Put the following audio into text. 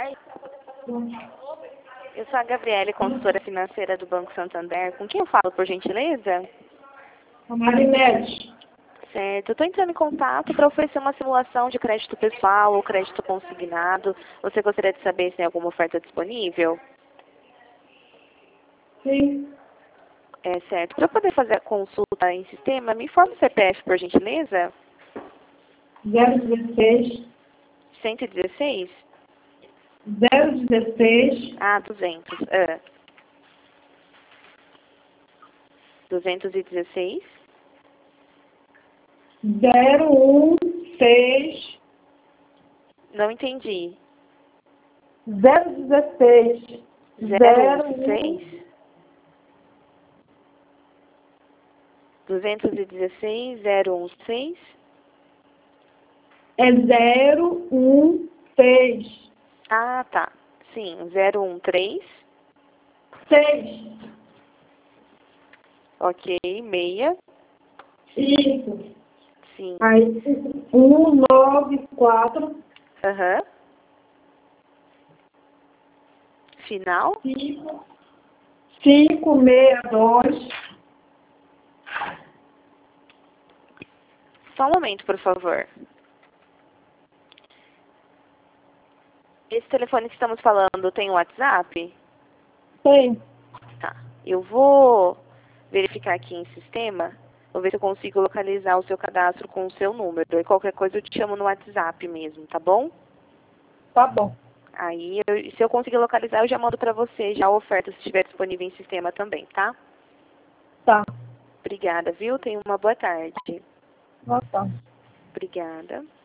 tarde. Eu sou a Gabriele, consultora financeira do Banco Santander. Com quem eu falo, por gentileza? Marinete. Certo. Eu estou entrando em contato para oferecer uma simulação de crédito pessoal ou crédito consignado. Você gostaria de saber se tem alguma oferta disponível? Sim. Certo. Para eu poder fazer a consulta em sistema, me informe o CPF, por gentileza. 016. 116? 016. 200. 216? 016. Não entendi. 016. 016? 216, 016? É 016. Ah, tá. Sim, 013. 6. Ok, meia. Isso. Sim. Aí, 194. Aham. Final? 562. Só um momento, por favor. Esse telefone que estamos falando tem WhatsApp? Tem. Tá. Eu vou verificar aqui em sistema. Vou ver se eu consigo localizar o seu cadastro com o seu número. E qualquer coisa eu te chamo no WhatsApp mesmo, tá bom? Tá bom. Aí, se eu conseguir localizar, eu já mando pra você já a oferta, se estiver disponível em sistema também, tá? Tá. Obrigada, viu? Tenha uma boa tarde. Tá. Obrigada.